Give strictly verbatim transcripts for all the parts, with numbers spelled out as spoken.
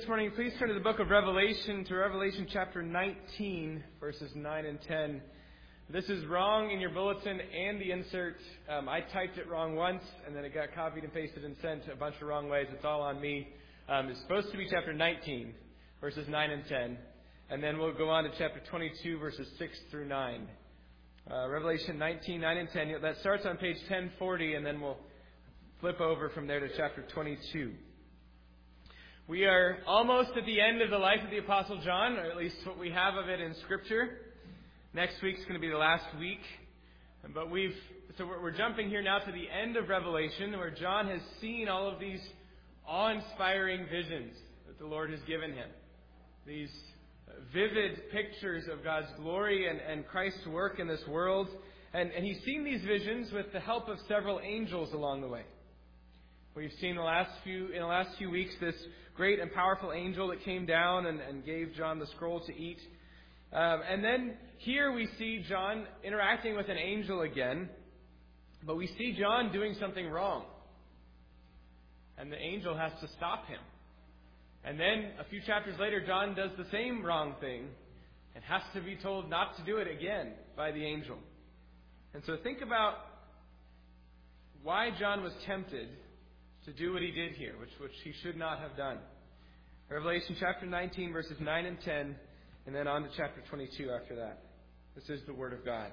morning, please turn to the book of Revelation, to Revelation chapter nineteen, verses nine and ten. This is wrong in your bulletin and the insert. Um, I typed it wrong once, and then it got copied and pasted and sent a bunch of wrong ways. It's all on me. Um, it's supposed to be chapter nineteen, verses nine and ten. And then we'll go on to chapter twenty-two, verses six through nine. Uh, Revelation nineteen, nine and ten. That starts on page ten forty, and then we'll flip over from there to chapter twenty-two. We are almost at the end of the life of the Apostle John, or at least what we have of it in Scripture. Next week's going to be the last week. But we've, so we're, we're jumping here now to the end of Revelation, where John has seen all of these awe-inspiring visions that the Lord has given him. These vivid pictures of God's glory and, and Christ's work in this world. And, and he's seen these visions with the help of several angels along the way. We've seen the last few in the last few weeks this great and powerful angel that came down and, and gave John the scroll to eat. Um, and then here we see John interacting with an angel again, but we see John doing something wrong. And the angel has to stop him. And then a few chapters later, John does the same wrong thing and has to be told not to do it again by the angel. And so think about why John was tempted to do what he did here, which, which he should not have done. Revelation chapter nineteen, verses nine and ten, and then on to chapter twenty-two after that. This is the Word of God.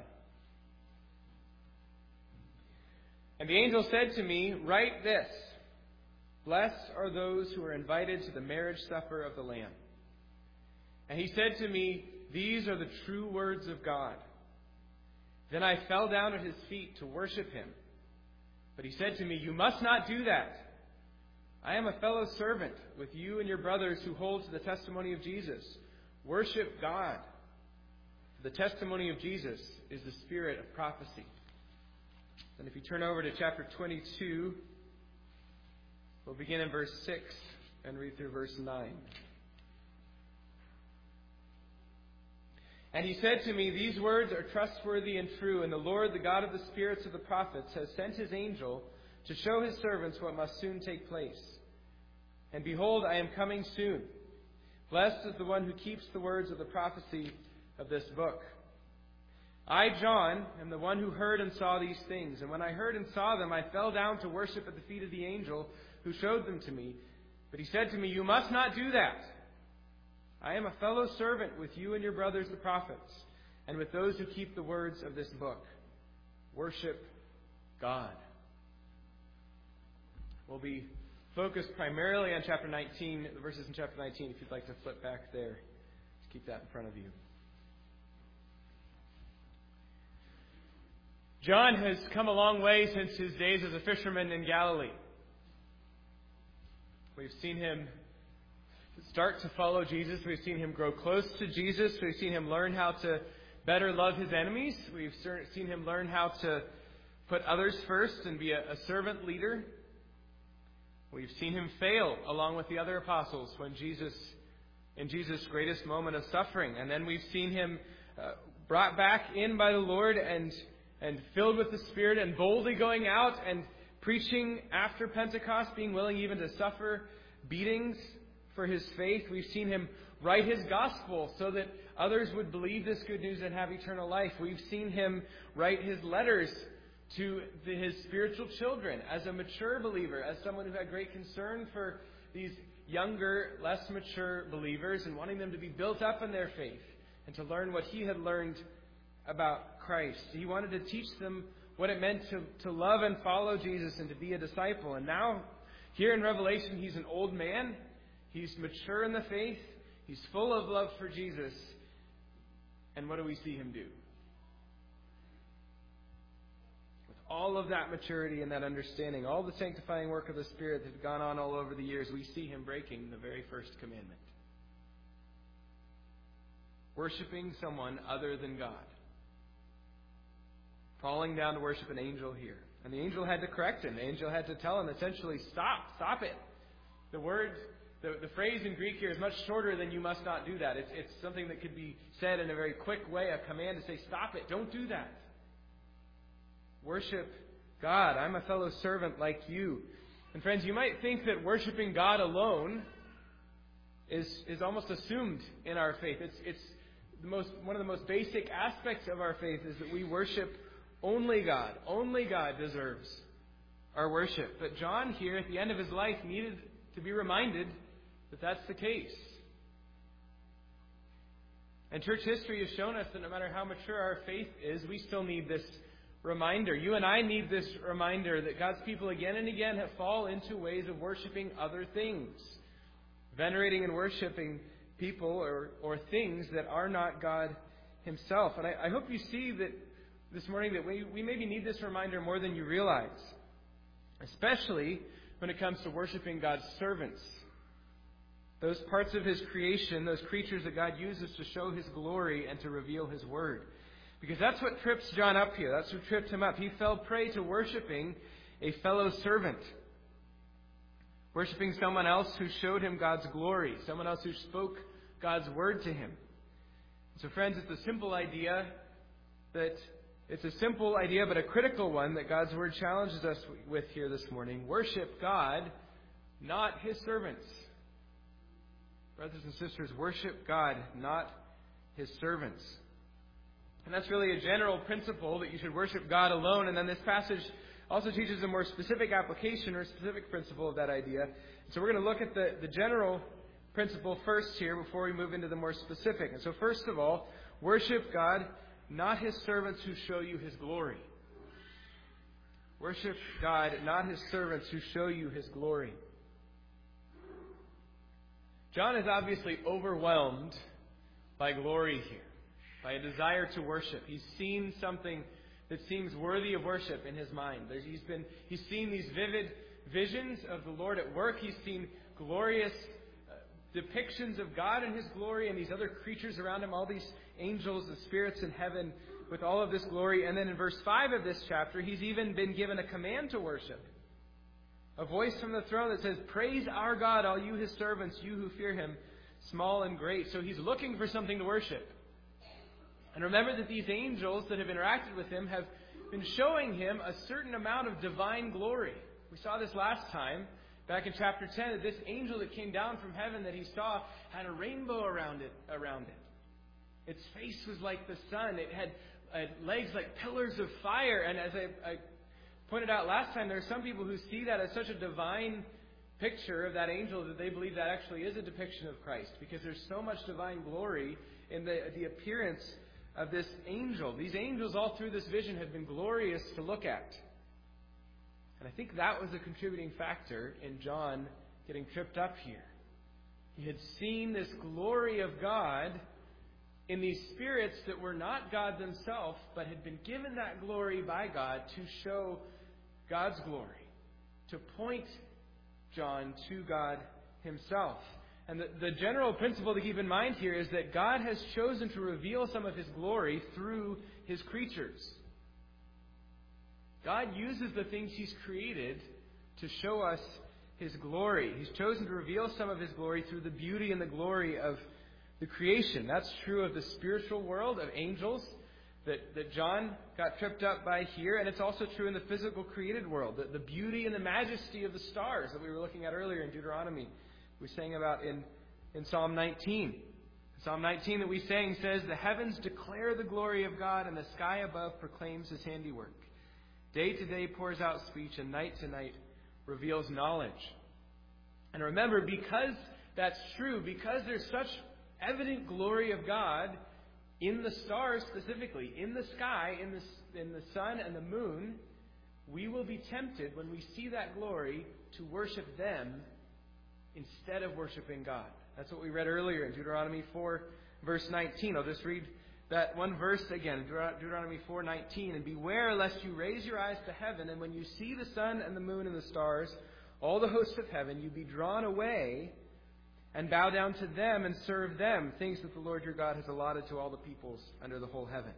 And the angel said to me, "Write this, blessed are those who are invited to the marriage supper of the Lamb." And he said to me, "These are the true words of God." Then I fell down at his feet to worship him. But he said to me, "You must not do that. I am a fellow servant with you and your brothers who hold to the testimony of Jesus. Worship God. The testimony of Jesus is the spirit of prophecy." And if you turn over to chapter twenty-two, we'll begin in verse six and read through verse nine. And he said to me, "These words are trustworthy and true, and the Lord, the God of the spirits of the prophets, has sent his angel to show his servants what must soon take place. And behold, I am coming soon. Blessed is the one who keeps the words of the prophecy of this book. I, John, am the one who heard and saw these things. And when I heard and saw them, I fell down to worship at the feet of the angel who showed them to me. But he said to me, 'You must not do that. I am a fellow servant with you and your brothers the prophets, and with those who keep the words of this book. Worship God.'" We'll be focused primarily on chapter nineteen, the verses in chapter nineteen, if you'd like to flip back there. Just keep that in front of you. John has come a long way since his days as a fisherman in Galilee. We've seen him start to follow Jesus. We've seen him grow close to Jesus. We've seen him learn how to better love his enemies. We've seen him learn how to put others first and be a, a servant leader. We've seen him fail along with the other apostles when Jesus, in Jesus' greatest moment of suffering. And then we've seen him uh, brought back in by the Lord and, and filled with the Spirit and boldly going out and preaching after Pentecost, being willing even to suffer beatings for his faith. We've seen him write his gospel so that others would believe this good news and have eternal life. We've seen him write his letters to the, his spiritual children as a mature believer, as someone who had great concern for these younger, less mature believers and wanting them to be built up in their faith and to learn what he had learned about Christ. He wanted to teach them what it meant to, to love and follow Jesus and to be a disciple. And now, here in Revelation, he's an old man. He's mature in the faith. He's full of love for Jesus. And what do we see him do? With all of that maturity and that understanding, all the sanctifying work of the Spirit that had gone on all over the years, we see him breaking the very first commandment. Worshipping someone other than God. Falling down to worship an angel here. And the angel had to correct him. The angel had to tell him essentially, stop, stop it. The word... The, the phrase in Greek here is much shorter than "you must not do that." It's, it's something that could be said in a very quick way, a command to say, stop it, don't do that. Worship God. I'm a fellow servant like you. And friends, you might think that worshiping God alone is, is almost assumed in our faith. It's, it's the most, one of the most basic aspects of our faith is that we worship only God. Only God deserves our worship. But John here at the end of his life needed to be reminded that that's the case. And church history has shown us that no matter how mature our faith is, we still need this reminder. You and I need this reminder that God's people again and again have fallen into ways of worshiping other things, venerating and worshiping people or, or things that are not God Himself. And I, I hope you see that this morning that we, we maybe need this reminder more than you realize, especially when it comes to worshiping God's servants. Those parts of His creation, those creatures that God uses to show His glory and to reveal His Word. Because that's what trips John up here. That's what tripped him up. He fell prey to worshiping a fellow servant. Worshiping someone else who showed him God's glory. Someone else who spoke God's Word to him. So friends, it's a simple idea that it's a simple idea but a critical one that God's Word challenges us with here this morning. Worship God, not His servants. Brothers and sisters, worship God, not His servants. And that's really a general principle that you should worship God alone. And then this passage also teaches a more specific application or specific principle of that idea. So we're going to look at the, the general principle first here before we move into the more specific. And so first of all, worship God, not His servants who show you His glory. Worship God, not His servants who show you His glory. John is obviously overwhelmed by glory here, by a desire to worship. He's seen something that seems worthy of worship in his mind. There's, he's been he's seen these vivid visions of the Lord at work. He's seen glorious uh, depictions of God and His glory and these other creatures around Him, all these angels, the spirits in heaven with all of this glory. And then in verse five of this chapter, he's even been given a command to worship. A voice from the throne that says, "Praise our God, all you His servants, you who fear Him, small and great." So he's looking for something to worship. And remember that these angels that have interacted with Him have been showing Him a certain amount of divine glory. We saw this last time, back in chapter ten, that this angel that came down from heaven that he saw had a rainbow around it. Around it. Its face was like the sun. It had uh, legs like pillars of fire. And as I, I pointed out last time, there are some people who see that as such a divine picture of that angel that they believe that actually is a depiction of Christ, because there's so much divine glory in the, the appearance of this angel. These angels all through this vision have been glorious to look at. And I think that was a contributing factor in John getting tripped up here. He had seen this glory of God in these spirits that were not God themselves, but had been given that glory by God to show God's glory, to point John to God Himself. And the, the general principle to keep in mind here is that God has chosen to reveal some of His glory through His creatures. God uses the things He's created to show us His glory. He's chosen to reveal some of His glory through the beauty and the glory of the creation. That's true of the spiritual world, of angels, that, that John got tripped up by here. And it's also true in the physical created world, the, the beauty and the majesty of the stars that we were looking at earlier in Deuteronomy. We sang about in, in Psalm nineteen. Psalm nineteen that we sang says, "The heavens declare the glory of God, and the sky above proclaims His handiwork. Day to day pours out speech, and night to night reveals knowledge." And remember, because that's true, because there's such evident glory of God in the stars specifically, in the sky, in the, in the sun and the moon, we will be tempted when we see that glory to worship them instead of worshiping God. That's what we read earlier in Deuteronomy four, verse nineteen. I'll just read that one verse again, Deuteronomy four nineteen. "And beware lest you raise your eyes to heaven, and when you see the sun and the moon and the stars, all the hosts of heaven, you be drawn away and bow down to them and serve them, things that the Lord your God has allotted to all the peoples under the whole heaven."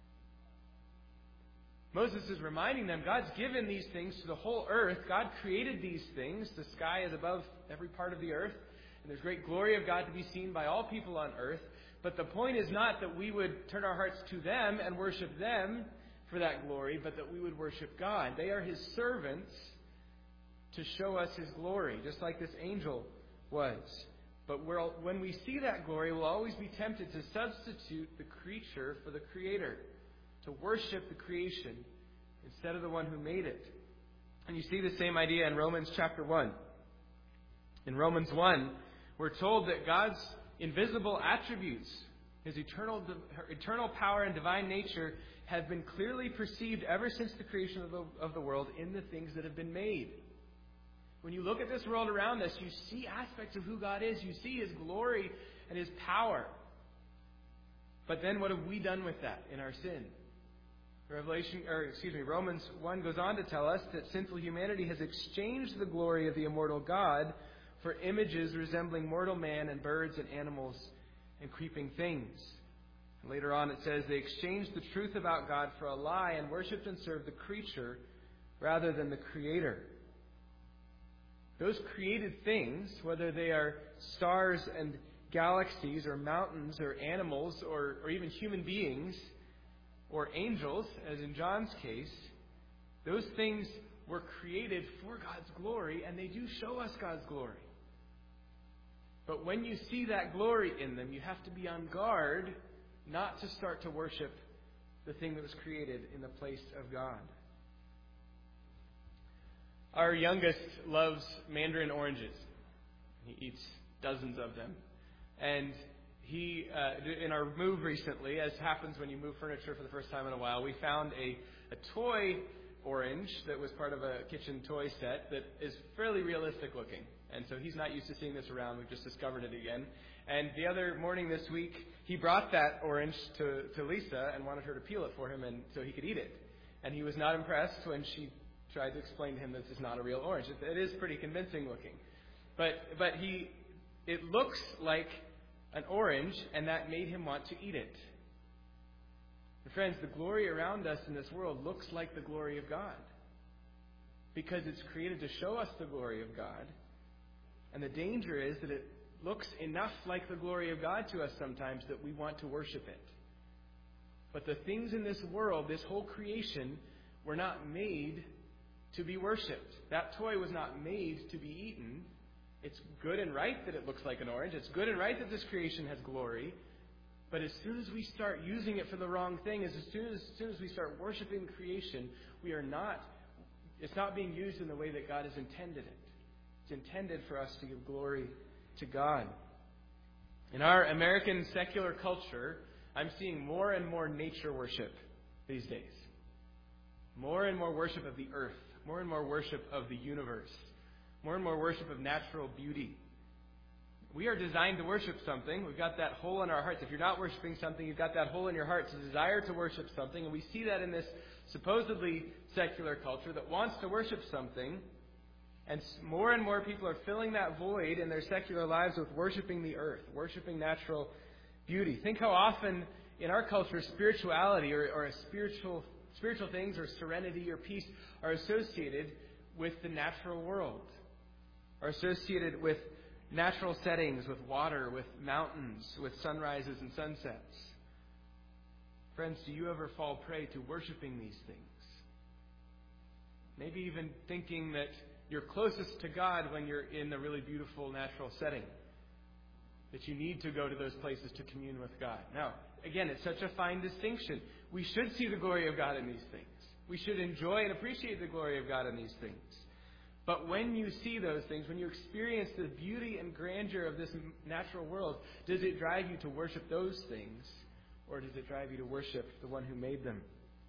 Moses is reminding them God's given these things to the whole earth. God created these things. The sky is above every part of the earth. And there's great glory of God to be seen by all people on earth. But the point is not that we would turn our hearts to them and worship them for that glory, but that we would worship God. They are His servants to show us His glory, just like this angel was. But we'll, when we see that glory, we'll always be tempted to substitute the creature for the Creator, to worship the creation instead of the one who made it. And you see the same idea in Romans chapter one. In Romans one, we're told that God's invisible attributes, His eternal, eternal power and divine nature, have been clearly perceived ever since the creation of the, of the world in the things that have been made. When you look at this world around us, you see aspects of who God is. You see His glory and His power. But then what have we done with that in our sin? Revelation, or excuse me, Romans one goes on to tell us that sinful humanity has exchanged the glory of the immortal God for images resembling mortal man and birds and animals and creeping things. And later on it says they exchanged the truth about God for a lie and worshipped and served the creature rather than the Creator. Those created things, whether they are stars and galaxies or mountains or animals or, or even human beings or angels, as in John's case, those things were created for God's glory, and they do show us God's glory. But when you see that glory in them, you have to be on guard not to start to worship the thing that was created in the place of God. Our youngest loves mandarin oranges. He eats dozens of them. And he, uh, in our move recently, as happens when you move furniture for the first time in a while, we found a, a toy orange that was part of a kitchen toy set that is fairly realistic looking. And so he's not used to seeing this around. We've just discovered it again. And the other morning this week, he brought that orange to, to Lisa and wanted her to peel it for him and so he could eat it. And he was not impressed when she tried to explain to him this is not a real orange. It, it is pretty convincing looking. But but he, it looks like an orange, and that made him want to eat it. And friends, the glory around us in this world looks like the glory of God, because it's created to show us the glory of God. And the danger is that it looks enough like the glory of God to us sometimes that we want to worship it. But the things in this world, this whole creation, were not made to be worshipped. That toy was not made to be eaten. It's good and right that it looks like an orange. It's good and right that this creation has glory. But as soon as we start using it for the wrong thing, as soon as, as soon as we start worshiping creation, we are not, it's not being used in the way that God has intended it. It's intended for us to give glory to God. In our American secular culture, I'm seeing more and more nature worship these days. More and more worship of the earth. More and more worship of the universe. More and more worship of natural beauty. We are designed to worship something. We've got that hole in our hearts. If you're not worshiping something, you've got that hole in your heart to desire to worship something. And we see that in this supposedly secular culture that wants to worship something. And more and more people are filling that void in their secular lives with worshiping the earth, worshiping natural beauty. Think how often in our culture spirituality or, or a spiritual spiritual things or serenity or peace are associated with the natural world, are associated with natural settings, with water, with mountains, with sunrises and sunsets. Friends, do you ever fall prey to worshiping these things? Maybe even thinking that you're closest to God when you're in a really beautiful natural setting, that you need to go to those places to commune with God. Now, again, it's such a fine distinction. We should see the glory of God in these things. We should enjoy and appreciate the glory of God in these things. But when you see those things, when you experience the beauty and grandeur of this natural world, does it drive you to worship those things, or does it drive you to worship the one who made them?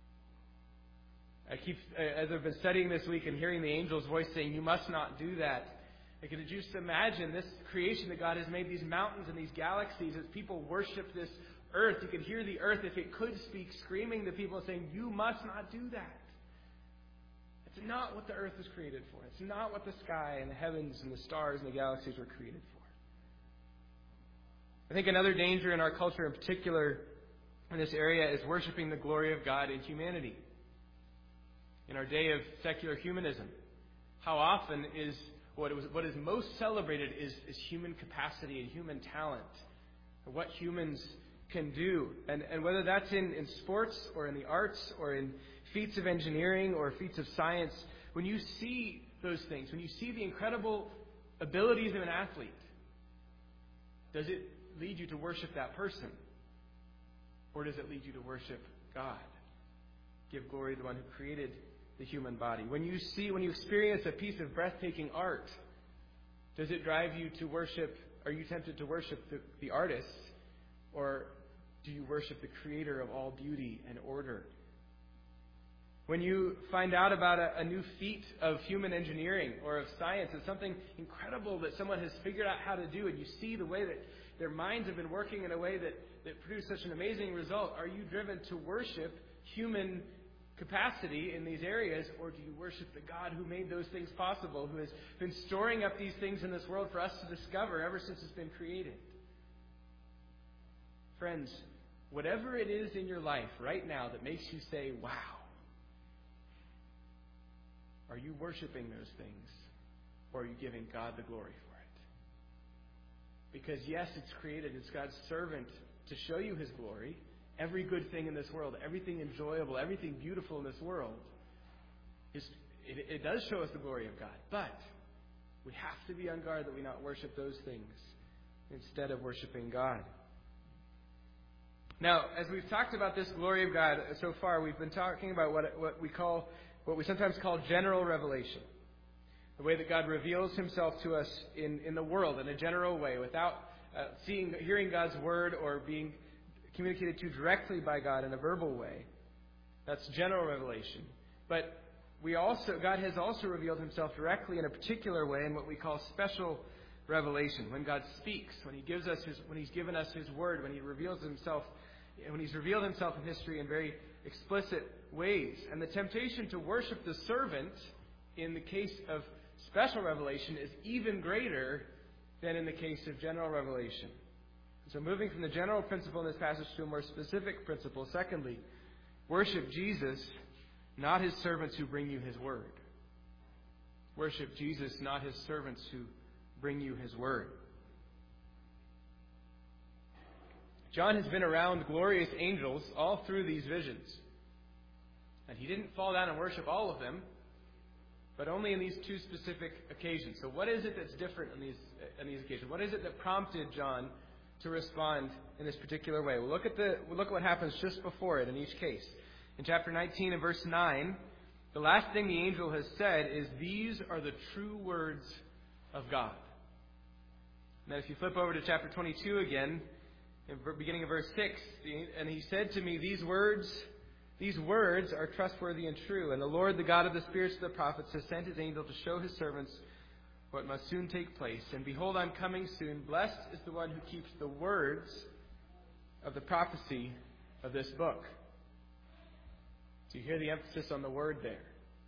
I keep, as I've been studying this week and hearing the angel's voice saying, "You must not do that," I could just imagine this creation that God has made, these mountains and these galaxies, as people worship this earth. You could hear the earth, if it could speak, screaming to people saying, "You must not do that." It's not what the earth was created for. It's not what the sky and the heavens and the stars and the galaxies were created for. I think another danger in our culture in particular in this area is worshiping the glory of God in humanity. In our day of secular humanism, how often is what, was, what is most celebrated is, is human capacity and human talent, or what humans can do. And, and whether that's in, in sports or in the arts or in feats of engineering or feats of science, when you see those things, when you see the incredible abilities of an athlete, Does it lead you to worship that person? Or does it lead you to worship God? Give glory to the one who created the human body. When you see, when you experience a piece of breathtaking art, does it drive you to worship, are you tempted to worship the, the artist? Or do you worship the creator of all beauty and order? When you find out about a, a new feat of human engineering or of science, it's something incredible that someone has figured out how to do, and you see the way that their minds have been working in a way that, that produced such an amazing result, are you driven to worship human capacity in these areas, or do you worship the God who made those things possible, who has been storing up these things in this world for us to discover ever since it's been created? Friends, whatever it is in your life right now that makes you say, wow, are you worshiping those things, or are you giving God the glory for it? Because yes, it's created, it's God's servant to show you His glory. Every good thing in this world, everything enjoyable, everything beautiful in this world, is, it, it does show us the glory of God. But we have to be on guard that we not worship those things instead of worshiping God. Now, as we've talked about this glory of God so far, we've been talking about what, what we call, what we sometimes call general revelation. The way that God reveals Himself to us in, in the world in a general way, without uh, seeing, hearing God's word or being communicated to directly by God in a verbal way. That's general revelation. But we also, God has also revealed Himself directly in a particular way in what we call special revelation. When God speaks, when He gives us His, when He's given us His word, when He reveals Himself, when He's revealed Himself in history in very explicit ways. And the temptation to worship the servant in the case of special revelation is even greater than in the case of general revelation. So moving from the general principle in this passage to a more specific principle. Secondly, worship Jesus, not His servants who bring you His word. Worship Jesus, not His servants who bring you His word. John has been around glorious angels all through these visions. And he didn't fall down and worship all of them, but only in these two specific occasions. So what is it that's different on these, on these occasions? What is it that prompted John to respond in this particular way? We'll look at the we'll look at what happens just before it in each case. In chapter nineteen and verse nine, the last thing the angel has said is, "These are the true words of God." And then if you flip over to chapter twenty-two again, in beginning of verse six, and he said to me, "These words, these words are trustworthy and true, and the Lord, the God of the spirits of the prophets, has sent His angel to show His servants what must soon take place. And behold, I'm coming soon. Blessed is the one who keeps the words of the prophecy of this book." Do you hear the emphasis on the word there?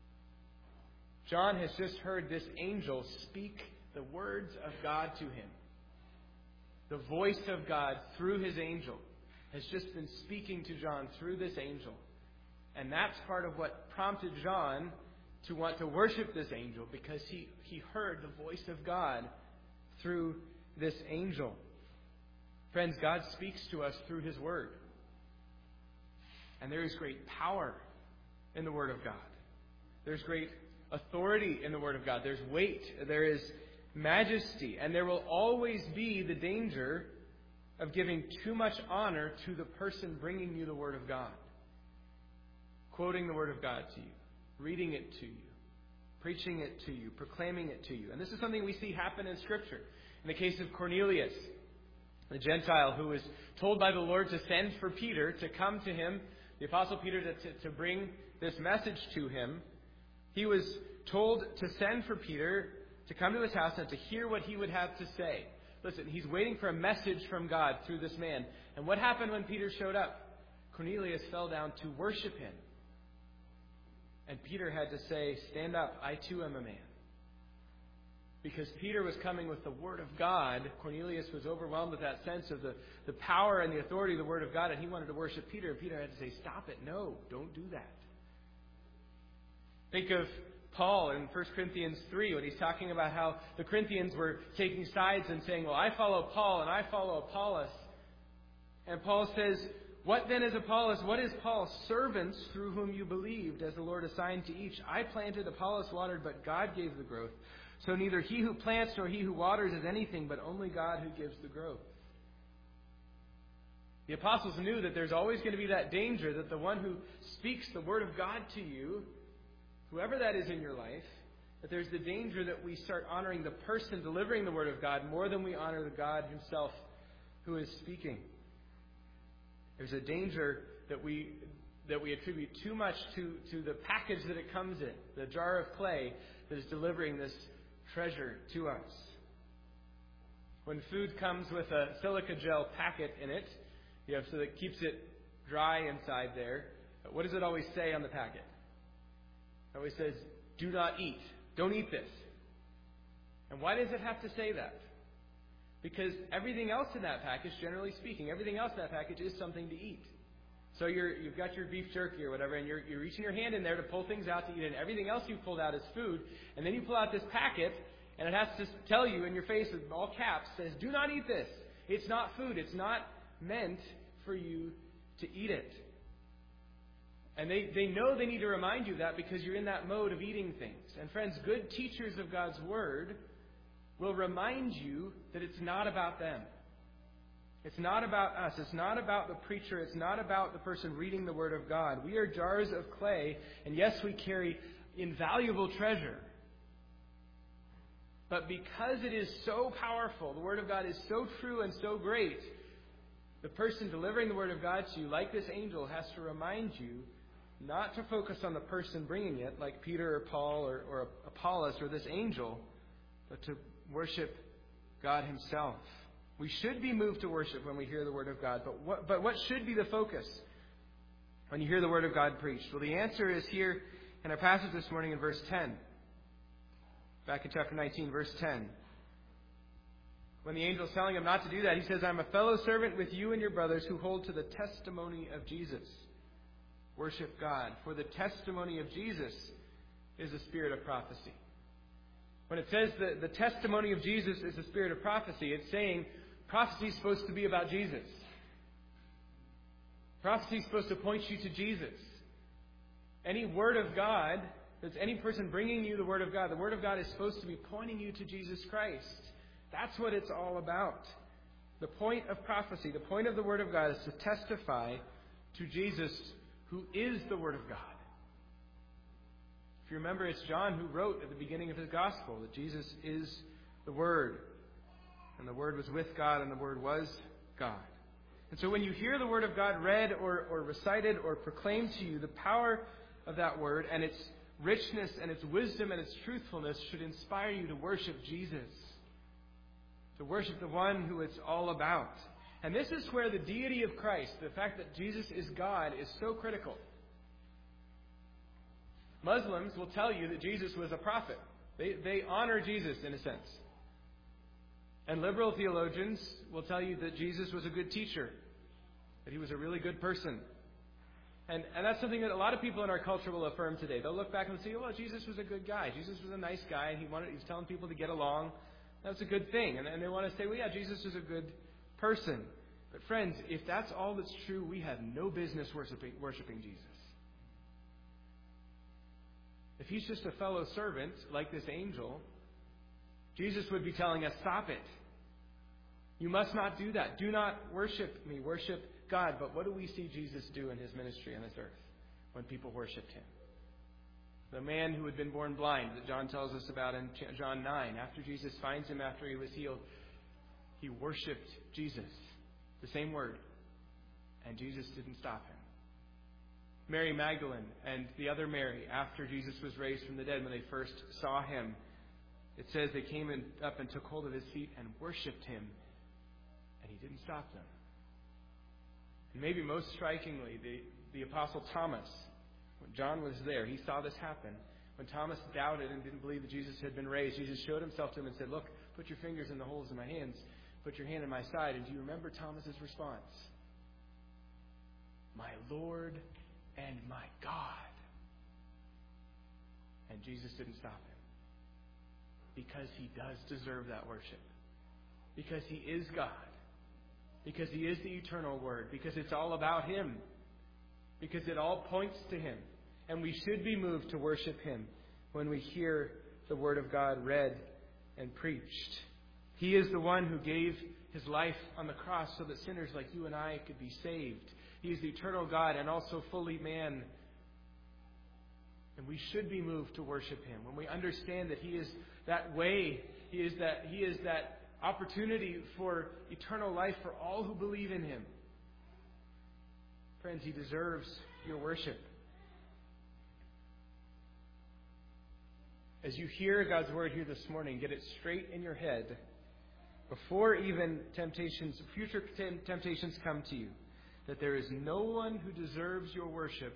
John has just heard this angel speak the words of God to him. The voice of God through His angel has just been speaking to John through this angel. And that's part of what prompted John to want to worship this angel, because he, he heard the voice of God through this angel. Friends, God speaks to us through His word. And there is great power in the word of God. There's great authority in the word of God. There's weight. There is majesty. And there will always be the danger of giving too much honor to the person bringing you the word of God. Quoting the word of God to you. Reading it to you, preaching it to you, proclaiming it to you. And this is something we see happen in Scripture. In the case of Cornelius, the Gentile who was told by the Lord to send for Peter to come to him, the Apostle Peter, to, to, to bring this message to him. He was told to send for Peter to come to his house and to hear what he would have to say. Listen, he's waiting for a message from God through this man. And what happened when Peter showed up? Cornelius fell down to worship him. And Peter had to say, "Stand up, I too am a man." Because Peter was coming with the Word of God, Cornelius was overwhelmed with that sense of the, the power and the authority of the Word of God, and he wanted to worship Peter. And Peter had to say, "Stop it, no, don't do that." Think of Paul in First Corinthians three when he's talking about how the Corinthians were taking sides and saying, "Well, I follow Paul and I follow Apollos." And Paul says, "What then is Apollos? What is Paul? Servants through whom you believed, as the Lord assigned to each. I planted, Apollos watered, but God gave the growth. So neither he who plants nor he who waters is anything, but only God who gives the growth." The apostles knew that there's always going to be that danger that the one who speaks the Word of God to you, whoever that is in your life, that there's the danger that we start honoring the person delivering the Word of God more than we honor the God Himself who is speaking. There's a danger that we that we attribute too much to, to the package that it comes in, the jar of clay that is delivering this treasure to us. When food comes with a silica gel packet in it, you know, so that it keeps it dry inside there, what does it always say on the packet? It always says, do not eat. Don't eat this. And why does it have to say that? Because everything else in that package, generally speaking, everything else in that package is something to eat. So you're, you've got your beef jerky or whatever, and you're, you're reaching your hand in there to pull things out to eat, and everything else you've pulled out is food. And then you pull out this packet, and it has to tell you in your face with all caps, says, do not eat this. It's not food. It's not meant for you to eat it. And they, they know they need to remind you of that because you're in that mode of eating things. And friends, good teachers of God's Word will remind you that it's not about them. It's not about us. It's not about the preacher. It's not about the person reading the Word of God. We are jars of clay, and yes, we carry invaluable treasure. But because it is so powerful, the Word of God is so true and so great, the person delivering the Word of God to you, like this angel, has to remind you not to focus on the person bringing it, like Peter or Paul or, or Apollos or this angel, but to worship God Himself. We should be moved to worship when we hear the Word of God. But what, but what should be the focus when you hear the Word of God preached? Well, the answer is here in our passage this morning in verse ten. Back in chapter nineteen, verse ten. When the angel is telling him not to do that, he says, I'm a fellow servant with you and your brothers who hold to the testimony of Jesus. Worship God. For the testimony of Jesus is the spirit of prophecy. When it says that the testimony of Jesus is the spirit of prophecy, it's saying prophecy is supposed to be about Jesus. Prophecy is supposed to point you to Jesus. Any word of God, that's any person bringing you the Word of God, the Word of God is supposed to be pointing you to Jesus Christ. That's what it's all about. The point of prophecy, the point of the Word of God is to testify to Jesus, who is the Word of God. If you remember, it's John who wrote at the beginning of his gospel that Jesus is the Word. And the Word was with God, and the Word was God. And so when you hear the Word of God read or, or recited or proclaimed to you, the power of that Word and its richness and its wisdom and its truthfulness should inspire you to worship Jesus. To worship the one who it's all about. And this is where the deity of Christ, the fact that Jesus is God, is so critical. Muslims will tell you that Jesus was a prophet. They, they honor Jesus in a sense. And liberal theologians will tell you that Jesus was a good teacher. That he was a really good person. And, and that's something that a lot of people in our culture will affirm today. They'll look back and say, well, Jesus was a good guy. Jesus was a nice guy. And he wanted, he was telling people to get along. That's a good thing. And, and they want to say, well, yeah, Jesus was a good person. But friends, if that's all that's true, we have no business worshiping, worshiping Jesus. If he's just a fellow servant, like this angel, Jesus would be telling us, stop it. You must not do that. Do not worship me. Worship God. But what do we see Jesus do in his ministry on this earth when people worshipped him? The man who had been born blind that John tells us about in John nine. After Jesus finds him after he was healed, he worshipped Jesus. The same word. And Jesus didn't stop him. Mary Magdalene and the other Mary, after Jesus was raised from the dead, when they first saw him, it says they came in, up and took hold of his feet and worshipped him. And he didn't stop them. And maybe most strikingly, the, the Apostle Thomas, when John was there, he saw this happen. When Thomas doubted and didn't believe that Jesus had been raised, Jesus showed himself to him and said, look, put your fingers in the holes in my hands. Put your hand in my side. And do you remember Thomas's response? My Lord and my God. And Jesus didn't stop him. Because he does deserve that worship. Because he is God. Because he is the eternal Word. Because it's all about him. Because it all points to him. And we should be moved to worship him when we hear the Word of God read and preached. He is the one who gave His life on the cross so that sinners like you and I could be saved. He is the eternal God and also fully man. And we should be moved to worship Him. When we understand that He is that way, He is that, He is that opportunity for eternal life for all who believe in Him. Friends, He deserves your worship. As you hear God's Word here this morning, get it straight in your head before even temptations, future temptations come to you, that there is no one who deserves your worship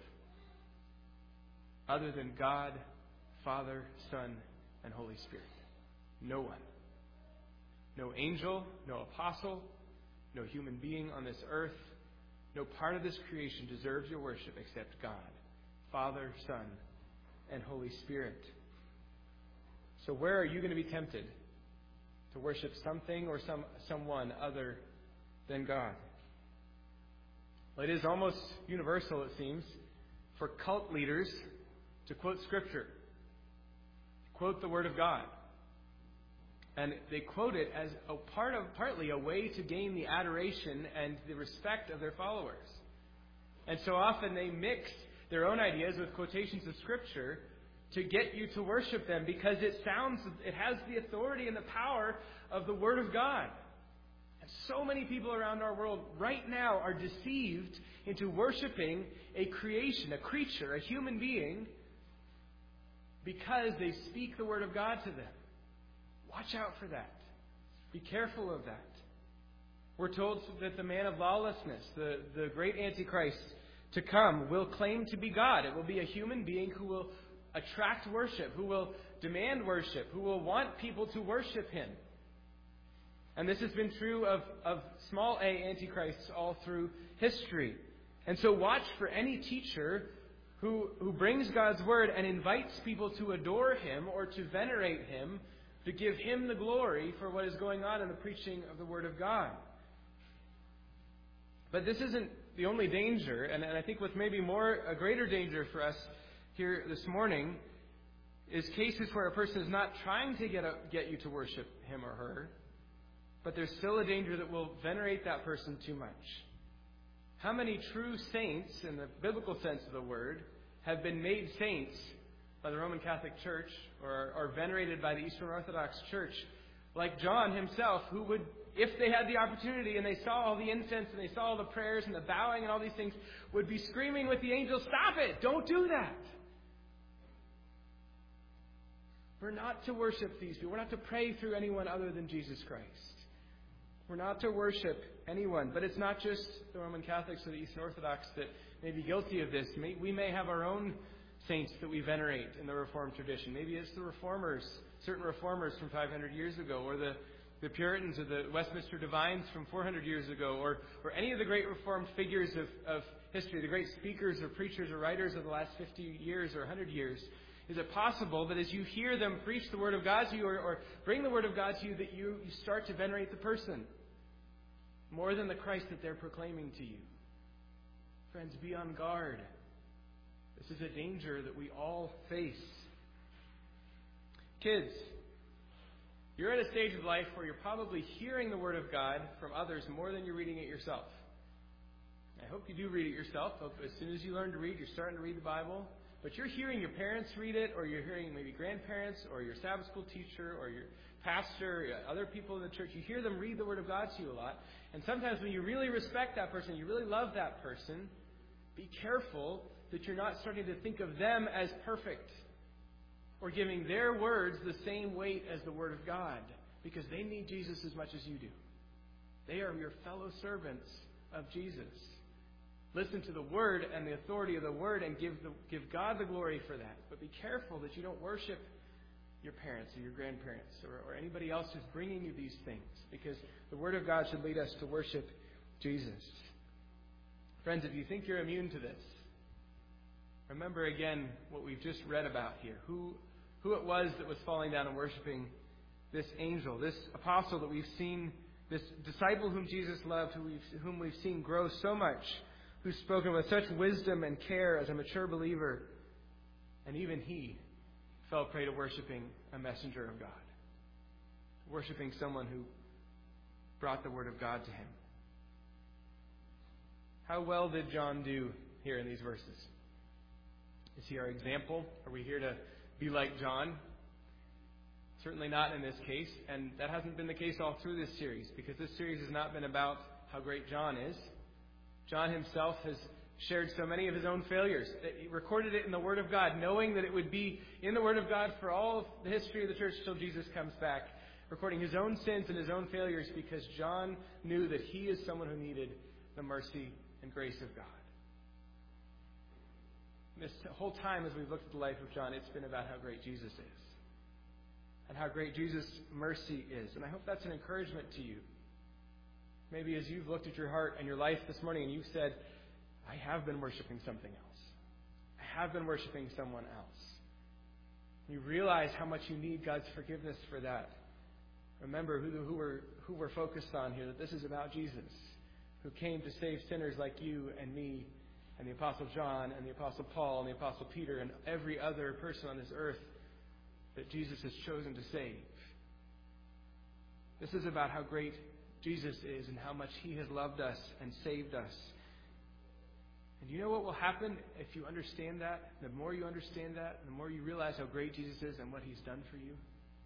other than God, Father, Son, and Holy Spirit. No one. No angel, no apostle, no human being on this earth, no part of this creation deserves your worship except God, Father, Son, and Holy Spirit. So where are you going to be tempted to worship something or some someone other than God? Well, it is almost universal, it seems, for cult leaders to quote Scripture, quote the Word of God. And they quote it as a part of, partly a way to gain the adoration and the respect of their followers. And so often they mix their own ideas with quotations of Scripture to get you to worship them because it sounds, it has the authority and the power of the Word of God. And so many people around our world right now are deceived into worshiping a creation, a creature, a human being, because they speak the Word of God to them. Watch out for that. Be careful of that. We're told that the man of lawlessness, the, the great Antichrist to come, will claim to be God. It will be a human being who will attract worship, who will demand worship, who will want people to worship him. And this has been true of, of small a antichrists all through history. And so watch for any teacher who, who brings God's Word and invites people to adore Him or to venerate Him, to give Him the glory for what is going on in the preaching of the Word of God. But this isn't the only danger, and, and I think what's maybe more a greater danger for us here this morning is cases where a person is not trying to get a, get you to worship him or her, but there's still a danger that will venerate that person too much. How many true saints, in the biblical sense of the word, have been made saints by the Roman Catholic Church or are venerated by the Eastern Orthodox Church, like John himself, who would, if they had the opportunity and they saw all the incense and they saw all the prayers and the bowing and all these things, would be screaming with the angels, "Stop it! Don't do that!" We're not to worship these people. We're not to pray through anyone other than Jesus Christ. We're not to worship anyone. But it's not just the Roman Catholics or the Eastern Orthodox that may be guilty of this. We may have our own saints that we venerate in the Reformed tradition. Maybe it's the Reformers, certain Reformers from five hundred years ago, or the, the Puritans or the Westminster Divines from four hundred years ago, or, or any of the great Reformed figures of, of history, the great speakers or preachers or writers of the last fifty years or one hundred years. Is it possible that as you hear them preach the Word of God to you or, or bring the Word of God to you, that you, you start to venerate the person more than the Christ that they're proclaiming to you? Friends, be on guard. This is a danger that we all face. Kids, you're at a stage of life where you're probably hearing the Word of God from others more than you're reading it yourself. I hope you do read it yourself. I hope as soon as you learn to read, you're starting to read the Bible. But you're hearing your parents read it, or you're hearing maybe grandparents, or your Sabbath school teacher, or your pastor, or other people in the church. You hear them read the Word of God to you a lot. And sometimes when you really respect that person, you really love that person, be careful that you're not starting to think of them as perfect, or giving their words the same weight as the Word of God, because they need Jesus as much as you do. They are your fellow servants of Jesus. Listen to the Word and the authority of the Word and give the, give God the glory for that. But be careful that you don't worship your parents or your grandparents or, or anybody else who's bringing you these things, because the Word of God should lead us to worship Jesus. Friends, if you think you're immune to this, remember again what we've just read about here. Who, who it was that was falling down and worshiping this angel, this apostle that we've seen, this disciple whom Jesus loved, who we've, whom we've seen grow so much, who's spoken with such wisdom and care as a mature believer. And even he fell prey to worshiping a messenger of God. Worshiping someone who brought the word of God to him. How well did John do here in these verses? Is he our example? Are we here to be like John? Certainly not in this case, and that hasn't been the case all through this series, because this series has not been about how great John is. John himself has shared so many of his own failures. He recorded it in the Word of God, knowing that it would be in the Word of God for all of the history of the church till Jesus comes back, recording his own sins and his own failures, because John knew that he is someone who needed the mercy and grace of God. This whole time as we've looked at the life of John, it's been about how great Jesus is and how great Jesus' mercy is. And I hope that's an encouragement to you. Maybe as you've looked at your heart and your life this morning and you've said, I have been worshiping something else. I have been worshiping someone else. You realize how much you need God's forgiveness for that. Remember who, who, we're, who we're focused on here, that this is about Jesus, who came to save sinners like you and me and the Apostle John and the Apostle Paul and the Apostle Peter and every other person on this earth that Jesus has chosen to save. This is about how great Jesus is and how much He has loved us and saved us. And you know what will happen if you understand that? The more you understand that, the more you realize how great Jesus is and what He's done for you,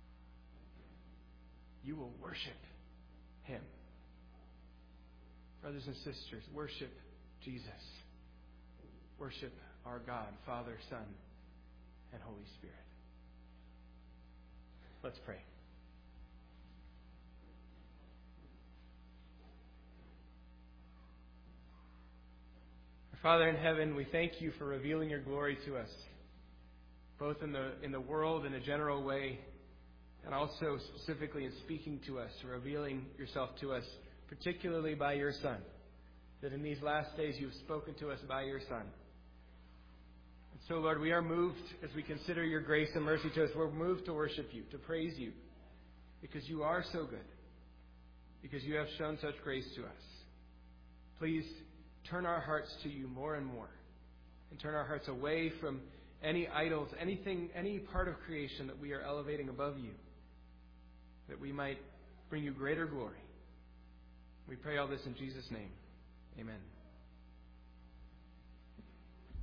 you will worship Him. Brothers and sisters, worship Jesus. Worship our God, Father, Son, and Holy Spirit. Let's pray. Our Father in heaven, we thank you for revealing your glory to us, both in the in the world in a general way, and also specifically in speaking to us, revealing yourself to us, particularly by your Son, that in these last days you've spoken to us by your Son. And so, Lord, we are moved as we consider your grace and mercy to us. We're moved to worship you, to praise you, because you are so good, because you have shown such grace to us. Please turn our hearts to you more and more, and turn our hearts away from any idols, anything, any part of creation that we are elevating above you, that we might bring you greater glory. We pray all this in Jesus' name. Amen.